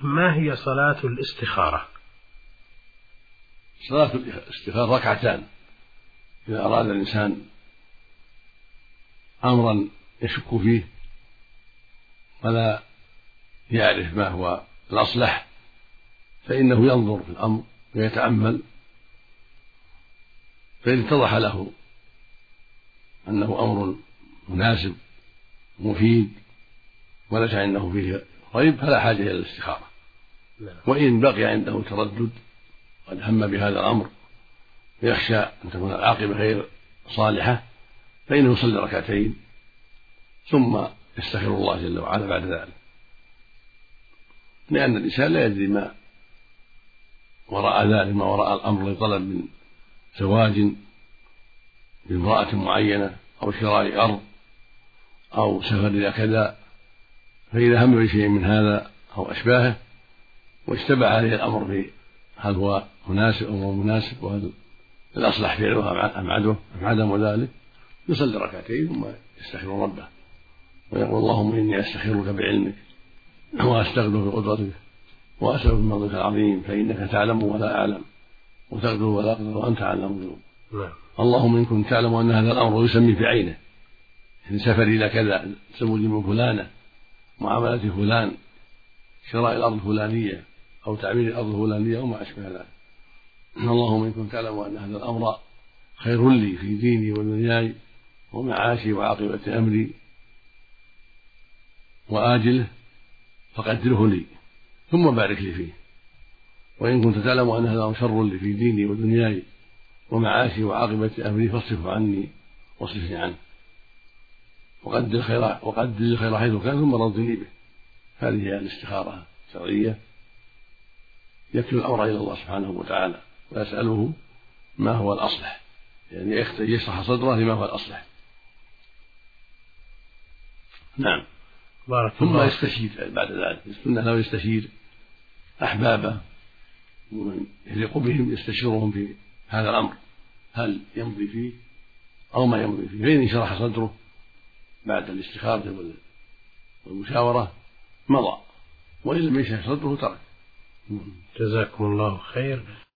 ما هي صلاة الاستخارة؟ صلاة الاستخارة ركعتان. إذا أراد الإنسان أمرا يشك فيه ولا يعرف ما هو الأصلح فإنه ينظر في الأمر ويتأمل، فإن اتضح له أنه أمر مناسب مفيد وليس عنده فيه ريب فلا حاجة إلى الاستخارة. وإن بقي عنده تردد قد هم بهذا الأمر ويخشى أن تكون العاقبة غير صالحة فإنه يصلي ركعتين ثم يستخير الله جل وعلا بعد ذلك، لأن الإنسان لا يدري ما وراء ذلك، ما وراء الأمر لطلب من زواج بامرأة معينة أو شراء أرض أو سفر إلى كذا، فإذا هم بشيء من هذا أو أشباهه واشتبه عليه الأمر في هل هو مناسب أو غير مناسب وهل الأصلح فعله أم عدم ذلك، يصلي ركعتين ثم يستخير ربه ويقول اللهم إني أستخيرك بعلمك وأستغفرك بقدرتك وأسألك من فضلك العظيم فإنك تعلم ولا أعلم وتقدر ولا أقدر وأنت أعلم الغيوب. اللهم إن كنت تعلم أن هذا الأمر يسمي بعينه، إن سفري إلى كذا، زوج من فلانة، معاملة فلان، شراء الأرض الفلانية أو تعمير الأرض الفلانية وما أشبه ذلك، اللهم إن كنت تعلم أن هذا الأمر خير لي في ديني ودنياي ومعاشي وعاقبة أمري وآجله فقدره لي ثم بارك لي فيه، وإن كنت تعلم أن هذا الأمر شر لي في ديني ودنياي ومعاشي وعاقبة أمري فاصرفه عني واصرفني عنه وقدر الخير حيث كان ثم رضني به. هذه هي الاستخارة الشرعية، يكل الأمر إلى الله سبحانه وتعالى ويسأله ما هو الأصلح، يعني يشرح صدره لما هو الأصلح. نعم. ثم يستشير بعد ذلك، السنة لو يستشير أحبابه ومن يليق بهم يستشيرهم في هذا الأمر هل يمضي فيه أو ما يمضي فيه، فإن شرح صدره بعد الاستخارة والمشاورة مضى، وإن لم يشرح صدره ترك. جزاكم الله خير.